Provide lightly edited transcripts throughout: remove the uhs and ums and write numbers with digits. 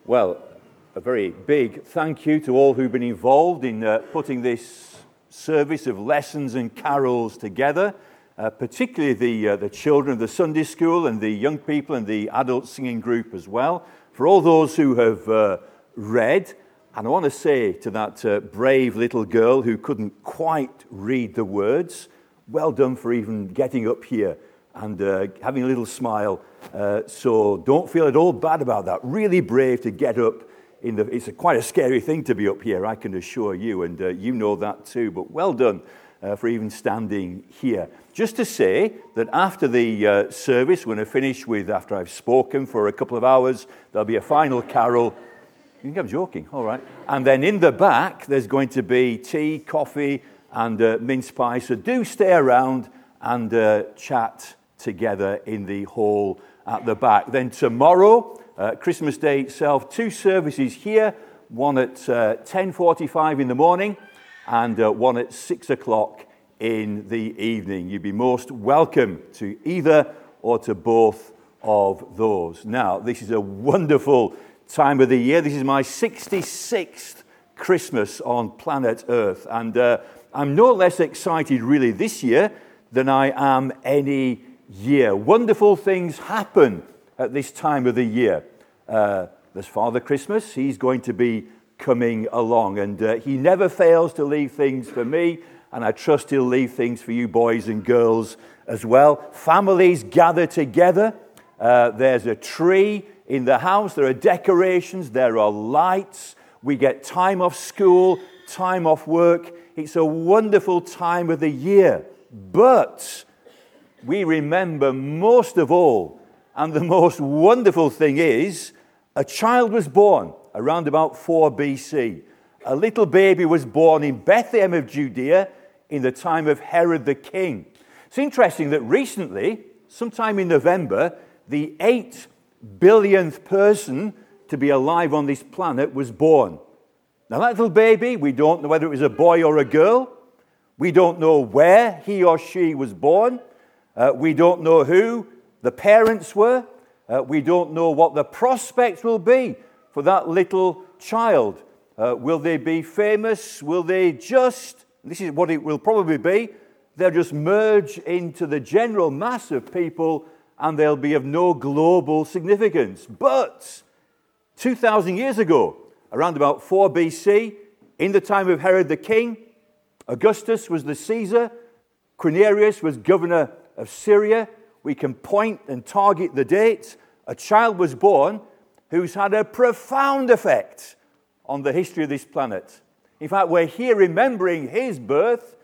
Well, a very big thank you to all who've been involved in putting this service of lessons and carols together, particularly the children of the Sunday school and the young people and the adult singing group as well. For all those who have read, and I want to say to that brave little girl who couldn't quite read the words, well done for even getting up here and having a little smile. So don't feel at all bad about that. Really brave to get up. It's quite a scary thing to be up here, I can assure you, and you know that too. But well done for even standing here. Just to say that after the service, when I finish after I've spoken for a couple of hours, there'll be a final carol. You think I'm joking, all right. And then in the back, there's going to be tea, coffee, and mince pie. So do stay around and chat together in the hall at the back. Then tomorrow, Christmas Day itself, 2 services here, one at 10:45 in the morning and one at 6 o'clock in the evening. You'd be most welcome to either or to both of those. Now, this is a wonderful time of the year. This is my 66th Christmas on planet Earth, and I'm no less excited really this year than I am any year. Wonderful things happen at this time of the year. There's Father Christmas. He's going to be coming along, and he never fails to leave things for me, and I trust he'll leave things for you boys and girls as well. Families gather together. There's a tree in the house. There are decorations. There are lights. We get time off school, time off work. It's a wonderful time of the year. But we remember most of all, and the most wonderful thing is, a child was born around about 4 BC. A little baby was born in Bethlehem of Judea in the time of Herod the king. It's interesting that recently, sometime in November, the 8 billionth person to be alive on this planet was born. Now that little baby, we don't know whether it was a boy or a girl. We don't know where he or she was born. We don't know who the parents were. We don't know what the prospects will be for that little child. Will they be famous? Will they just, this is what it will probably be, they'll just merge into the general mass of people and they'll be of no global significance. But 2,000 years ago, around about 4 BC, in the time of Herod the king, Augustus was the Caesar, Quirinius was governor of Syria. We can point and target the dates. A child was born who's had a profound effect on the history of this planet. In fact, we're here remembering his birth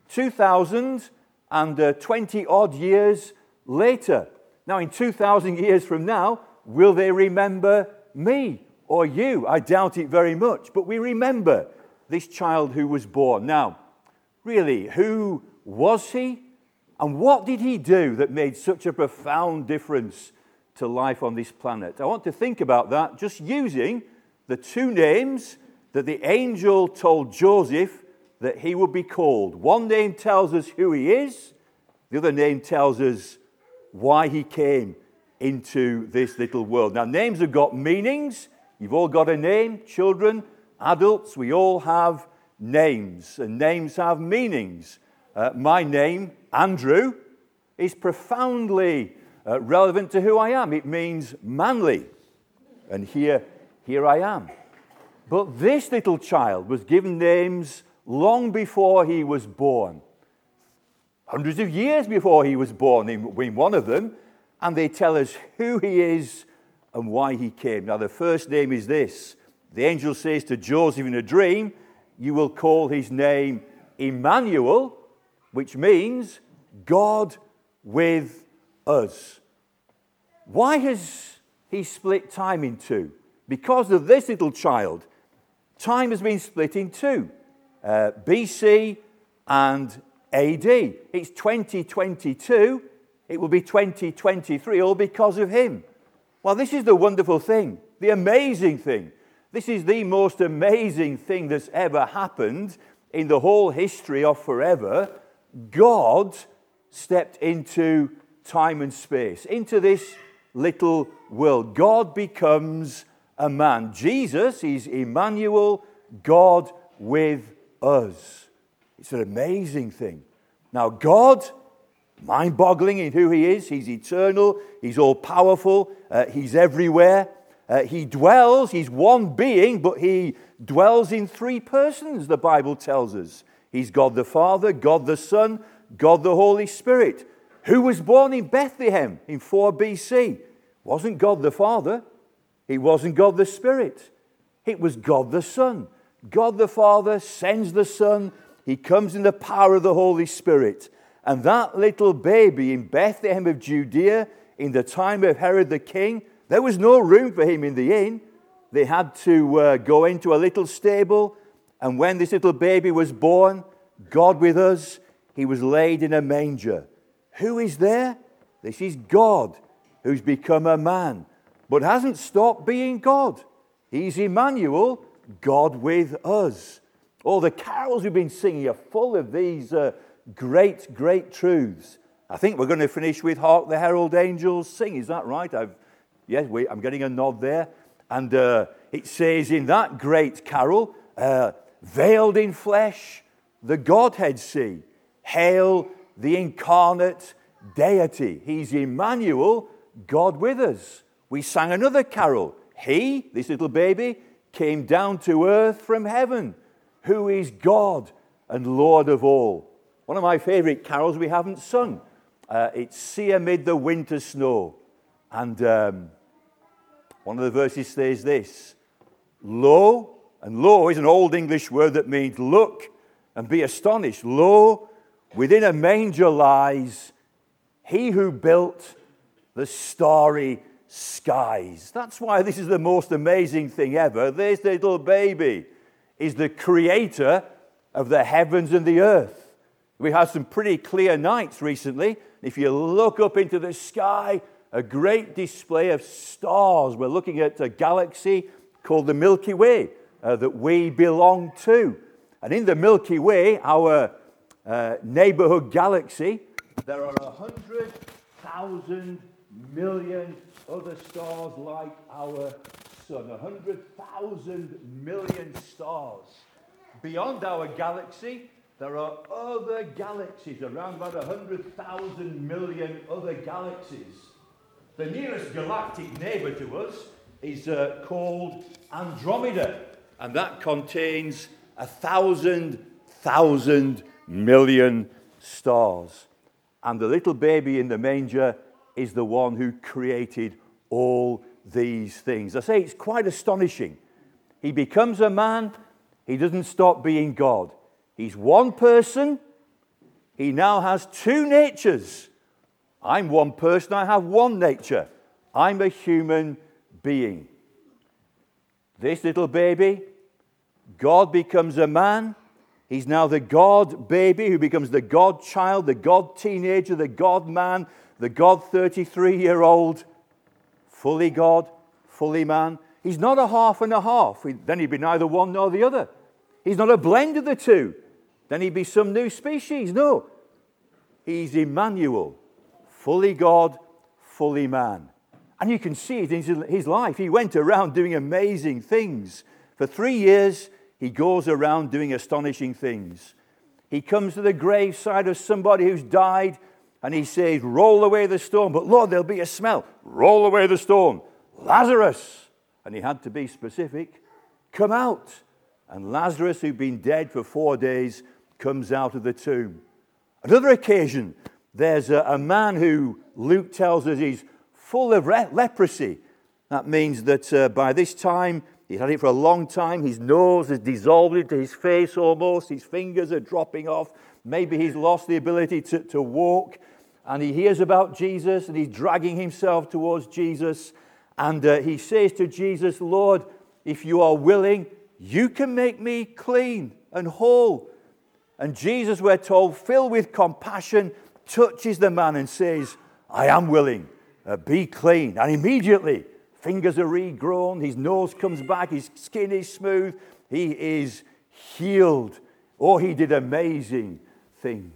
2,020 odd years later. Now, in 2,000 years from now, will they remember me or you? I doubt it very much, but we remember this child who was born. Now, really, who was he? And what did he do that made such a profound difference to life on this planet? I want to think about that just using the 2 names that the angel told Joseph that he would be called. One name tells us who he is. The other name tells us why he came into this little world. Now, names have got meanings. You've all got a name, children, adults. We all have names, and names have meanings. My name, Andrew, is profoundly relevant to who I am. It means manly. And here I am. But this little child was given names long before he was born. Hundreds of years before he was born in one of them. And they tell us who he is and why he came. Now, the first name is this. The angel says to Joseph in a dream, you will call his name Emmanuel, which means God with us. Why has he split time in 2? Because of this little child, time has been split in 2, BC and AD. It's 2022, it will be 2023, all because of him. Well, this is the wonderful thing, the amazing thing. This is the most amazing thing that's ever happened in the whole history of forever. God stepped into time and space, into this little world. God becomes a man. Jesus is Emmanuel, God with us. It's an amazing thing. Now, God, mind-boggling in who he is. He's eternal. He's all-powerful. He's everywhere. He dwells. He's one being, but he dwells in three persons, the Bible tells us. He's God the Father, God the Son, God the Holy Spirit. Who was born in Bethlehem in 4 BC? Wasn't God the Father. It wasn't God the Spirit. It was God the Son. God the Father sends the Son. He comes in the power of the Holy Spirit. And that little baby in Bethlehem of Judea, in the time of Herod the king, there was no room for him in the inn. They had to go into a little stable. And when this little baby was born, God with us, he was laid in a manger. Who is there? This is God, who's become a man, but hasn't stopped being God. He's Emmanuel, God with us. Oh, the carols we've been singing are full of these great, great truths. I think we're going to finish with Hark the Herald Angels Sing. Is that right? I'm getting a nod there. And it says in that great carol, veiled in flesh, the Godhead see. Hail the incarnate deity. He's Emmanuel, God with us. We sang another carol. He, this little baby, came down to earth from heaven, who is God and Lord of all. One of my favorite carols we haven't sung. It's See Amid the Winter Snow. And one of the verses says this: Lo, and lo is an old English word that means look and be astonished. Lo, within a manger lies he who built the starry skies. That's why this is the most amazing thing ever. This little baby is the creator of the heavens and the earth. We had some pretty clear nights recently. If you look up into the sky, a great display of stars. We're looking at a galaxy called the Milky Way that we belong to. And in the Milky Way, our neighborhood galaxy, there are 100,000 million other stars like our sun. 100,000 million stars. Beyond our galaxy, there are other galaxies, around about 100,000 million other galaxies. The nearest galactic neighbor to us is called Andromeda, and that contains 1,000,000 million stars. And the little baby in the manger is the one who created all these things. I say it's quite astonishing. He becomes a man. He doesn't stop being God. He's one person. He now has two natures. I'm one person. I have one nature. I'm a human being. This little baby, God becomes a man. He's now the God baby who becomes the God child, the God teenager, the God man, the God 33-year-old, fully God, fully man. He's not a half and a half. Then he'd be neither one nor the other. He's not a blend of the two. Then he'd be some new species. No. He's Emmanuel, fully God, fully man. And you can see it in his life. He went around doing amazing things. For 3 years, he goes around doing astonishing things. He comes to the graveside of somebody who's died, and he says, roll away the stone. But Lord, there'll be a smell. Roll away the stone. Lazarus. And he had to be specific. Come out. And Lazarus, who'd been dead for 4 days, comes out of the tomb. Another occasion, there's a man who Luke tells us is full of leprosy. That means that by this time, he's had it for a long time. His nose has dissolved into his face almost. His fingers are dropping off. Maybe he's lost the ability to walk. And he hears about Jesus, and he's dragging himself towards Jesus. And he says to Jesus, Lord, if you are willing, you can make me clean and whole. And Jesus, we're told, filled with compassion, touches the man and says, I am willing, be clean. And immediately, fingers are regrown, his nose comes back, his skin is smooth, he is healed. Oh, he did amazing things.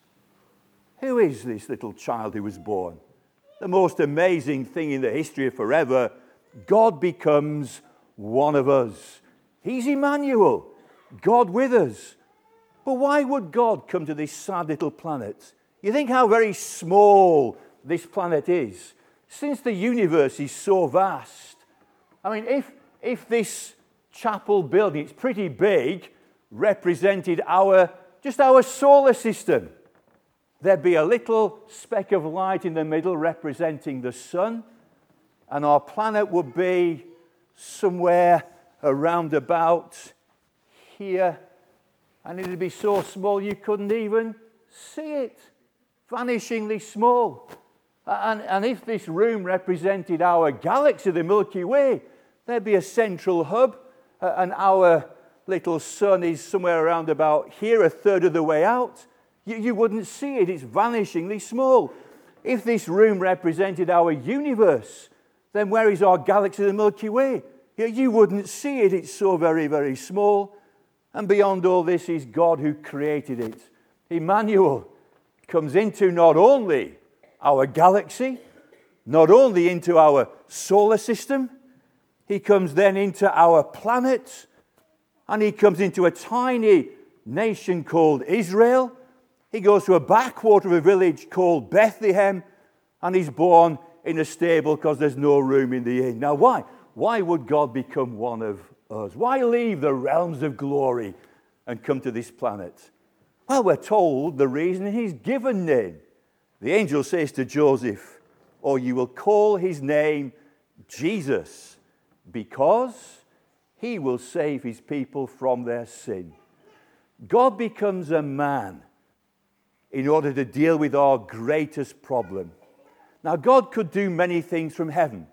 Who is this little child who was born? The most amazing thing in the history of forever. God becomes one of us. He's Emmanuel, God with us. But why would God come to this sad little planet? You think how very small this planet is. Since the universe is so vast. I mean, if this chapel building, it's pretty big, represented just our solar system, there'd be a little speck of light in the middle representing the sun, and our planet would be somewhere around about here, and it'd be so small you couldn't even see it. Vanishingly small. And if this room represented our galaxy, the Milky Way, there'd be a central hub, and our little sun is somewhere around about here, a third of the way out. You wouldn't see it. It's vanishingly small. If this room represented our universe, then where is our galaxy, the Milky Way? You wouldn't see it. It's so very, very small. And beyond all this is God who created it. Emmanuel comes into not only our galaxy, not only into our solar system, he comes then into our planet, and he comes into a tiny nation called Israel. He goes to a backwater of a village called Bethlehem, and he's born in a stable because there's no room in the inn. Now, why? Why would God become one of us? Why leave the realms of glory and come to this planet? Well, we're told the reason in his given name. The angel says to Joseph, "Or you will call his name Jesus, because he will save his people from their sin." God becomes a man in order to deal with our greatest problem. Now, God could do many things from heaven.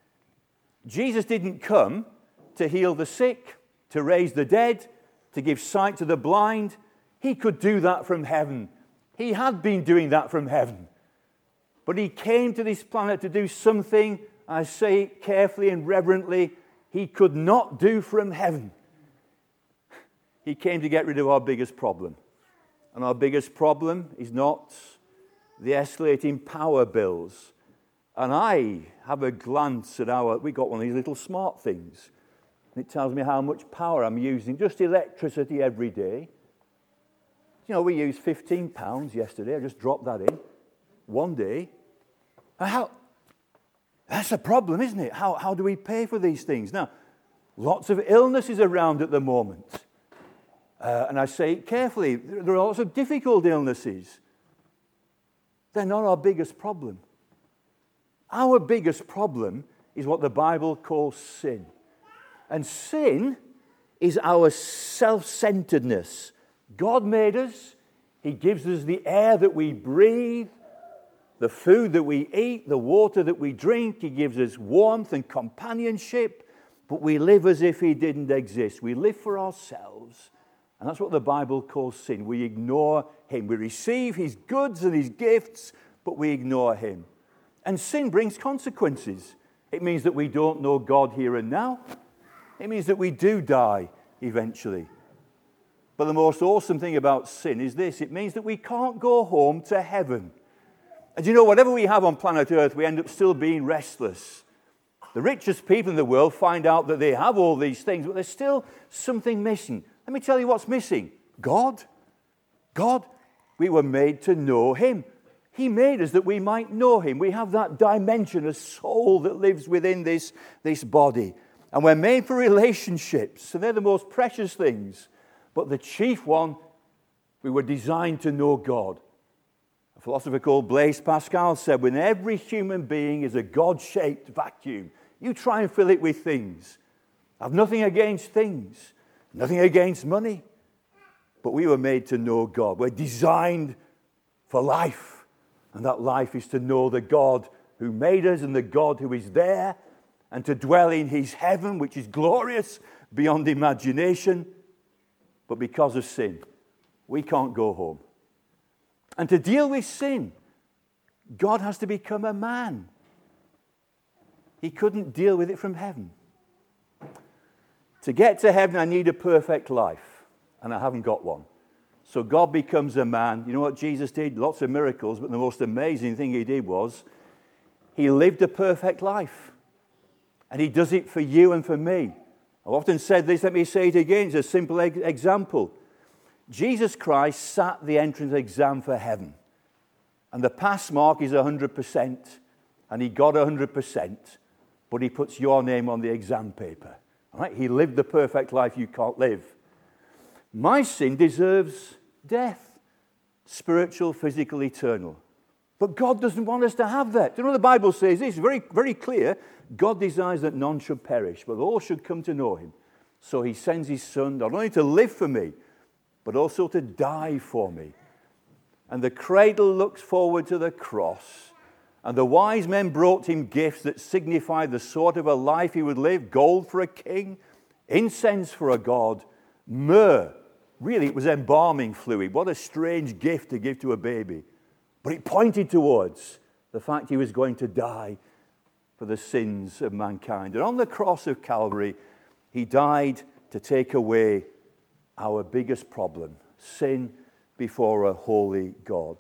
Jesus didn't come to heal the sick, to raise the dead, to give sight to the blind. He could do that from heaven. He had been doing that from heaven. But he came to this planet to do something, I say it carefully and reverently, he could not do from heaven. He came to get rid of our biggest problem. And our biggest problem is not the escalating power bills. And I have a glance at we got one of these little smart things. And it tells me how much power I'm using, just electricity every day. You know, we used £15 yesterday. I just dropped that in one day. That's a problem, isn't it? How do we pay for these things? Now, lots of illnesses around at the moment. And I say it carefully. There are lots of difficult illnesses. They're not our biggest problem. Our biggest problem is what the Bible calls sin. And sin is our self-centeredness. God made us. He gives us the air that we breathe, the food that we eat, the water that we drink. He gives us warmth and companionship. But we live as if he didn't exist. We live for ourselves. And that's what the Bible calls sin. We ignore him. We receive his goods and his gifts, but we ignore him. And sin brings consequences. It means that we don't know God here and now. It means that we do die eventually. But the most awesome thing about sin is this. It means that we can't go home to heaven. And you know, whatever we have on planet Earth, we end up still being restless. The richest people in the world find out that they have all these things, but there's still something missing. Let me tell you what's missing. God. We were made to know him. He made us that we might know him. We have that dimension, a soul that lives within this body. And we're made for relationships. So they're the most precious things. But the chief one, we were designed to know God. A philosopher called Blaise Pascal said, when every human being is a God-shaped vacuum, you try and fill it with things. I've nothing against things, nothing against money. But we were made to know God. We're designed for life. And that life is to know the God who made us and the God who is there, and to dwell in his heaven, which is glorious beyond imagination. But because of sin, we can't go home. And to deal with sin, God has to become a man. He couldn't deal with it from heaven. To get to heaven, I need a perfect life, and I haven't got one. So God becomes a man. You know what Jesus did? Lots of miracles, but the most amazing thing he did was he lived a perfect life. And he does it for you and for me. I've often said this, let me say it again. It's a simple example. Jesus Christ sat the entrance exam for heaven. And the pass mark is 100%. And he got 100%. But he puts your name on the exam paper. Right? He lived the perfect life you can't live. My sin deserves death. Spiritual, physical, eternal. But God doesn't want us to have that. Do you know what the Bible says? It's very, very clear. God desires that none should perish, but all should come to know him. So he sends his son not only to live for me, but also to die for me. And the cradle looks forward to the cross. And the wise men brought him gifts that signified the sort of a life he would live. Gold for a king, incense for a god, myrrh. Really, it was embalming fluid. What a strange gift to give to a baby. But it pointed towards the fact he was going to die for the sins of mankind. And on the cross of Calvary, he died to take away our biggest problem, sin before a holy God.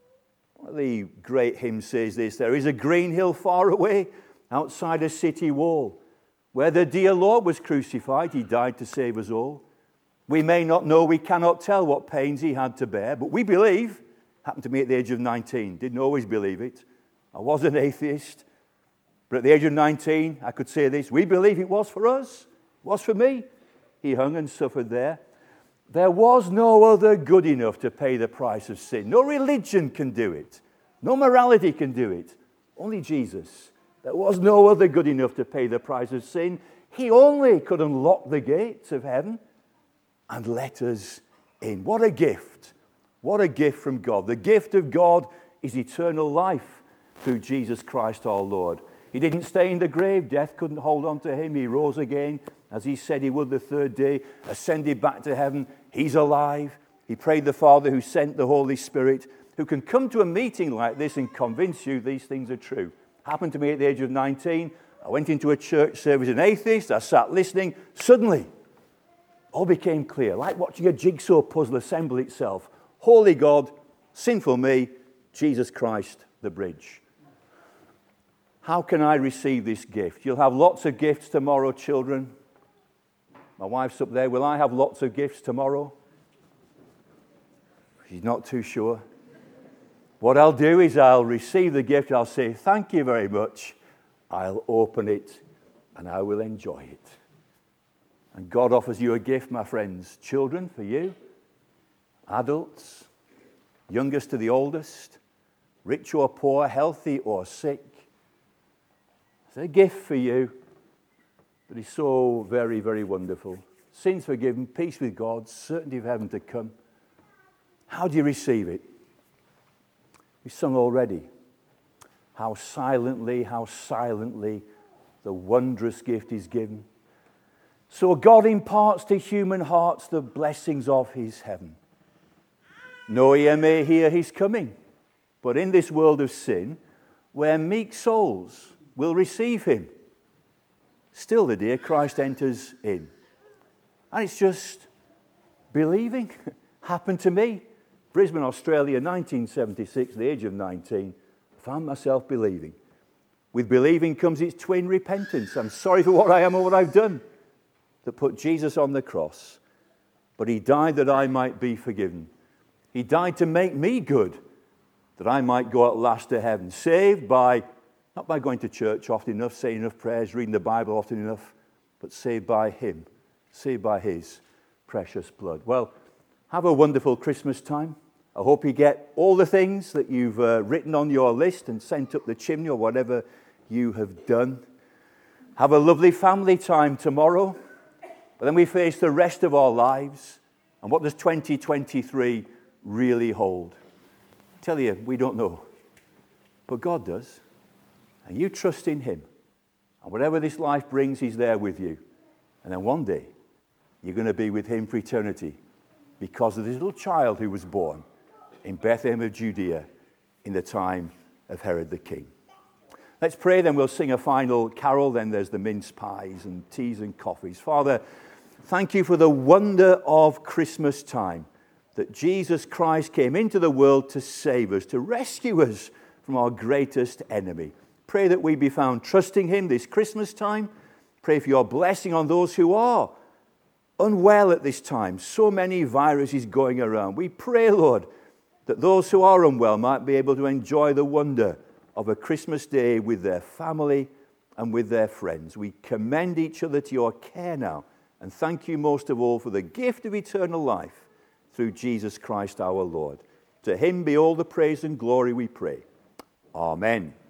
The great hymn says this: there is a green hill far away outside a city wall where the dear Lord was crucified. He died to save us all. We may not know, we cannot tell what pains he had to bear, but we believe. Happened to me at the age of 19. Didn't always believe it. I was an atheist. But at the age of 19, I could say this: we believe it was for us. It was for me. He hung and suffered there. There was no other good enough to pay the price of sin. No religion can do it. No morality can do it. Only Jesus. There was no other good enough to pay the price of sin. He only could unlock the gates of heaven and let us in. What a gift. What a gift from God. The gift of God is eternal life through Jesus Christ our Lord. He didn't stay in the grave. Death couldn't hold on to him. He rose again, as he said he would the third day, ascended back to heaven. He's alive. He prayed the Father who sent the Holy Spirit, who can come to a meeting like this and convince you these things are true. Happened to me at the age of 19. I went into a church service, an atheist. I sat listening. Suddenly, all became clear, like watching a jigsaw puzzle assemble itself. Holy God, sinful me, Jesus Christ, the bridge. How can I receive this gift? You'll have lots of gifts tomorrow, children. My wife's up there. Will I have lots of gifts tomorrow? She's not too sure. What I'll do is I'll receive the gift. I'll say, thank you very much. I'll open it and I will enjoy it. And God offers you a gift, my friends. Children, for you. Adults, youngest to the oldest, rich or poor, healthy or sick. It's a gift for you that is so very, very wonderful. Sins forgiven, peace with God, certainty of heaven to come. How do you receive it? We sung already. How silently the wondrous gift is given. So God imparts to human hearts the blessings of his heaven. No ear may hear his coming, but in this world of sin, where meek souls will receive him, still the dear Christ enters in. And it's just believing. Happened to me. Brisbane, Australia, 1976, the age of 19. Found myself believing. With believing comes its twin repentance. I'm sorry for what I am or what I've done. That put Jesus on the cross. But he died that I might be forgiven. He died to make me good, that I might go at last to heaven. Saved by, not by going to church often enough, saying enough prayers, reading the Bible often enough, but saved by him, saved by his precious blood. Well, have a wonderful Christmas time. I hope you get all the things that you've written on your list and sent up the chimney or whatever you have done. Have a lovely family time tomorrow. But then we face the rest of our lives. And what does 2023 really hold? I tell you, we don't know. But God does. And you trust in him. And whatever this life brings, he's there with you. And then one day, you're going to be with him for eternity because of this little child who was born in Bethlehem of Judea in the time of Herod the king. Let's pray, then we'll sing a final carol. Then there's the mince pies and teas and coffees. Father, thank you for the wonder of Christmas time, that Jesus Christ came into the world to save us, to rescue us from our greatest enemy. Pray that we be found trusting him this Christmas time. Pray Pray for your blessing on those who are unwell at this time. So many viruses going around. We pray, Lord, that those who are unwell might be able to enjoy the wonder of a Christmas day with their family and with their friends. We commend each other to your care now, and thank you most of all for the gift of eternal life through Jesus Christ our Lord. To him be all the praise and glory, we pray. Amen.